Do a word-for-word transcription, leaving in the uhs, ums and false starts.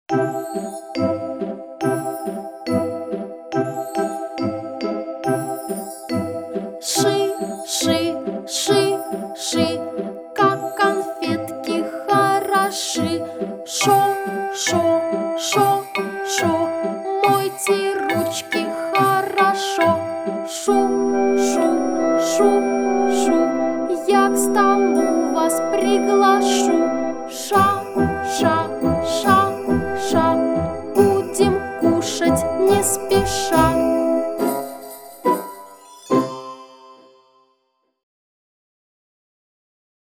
Ши, ши, ши, ши, как конфетки хороши. Шо, шо, шо, шо, мойте ручки хорошо. Шу, шу, шу, шу, я к столу вас приглашу. Ша, ша,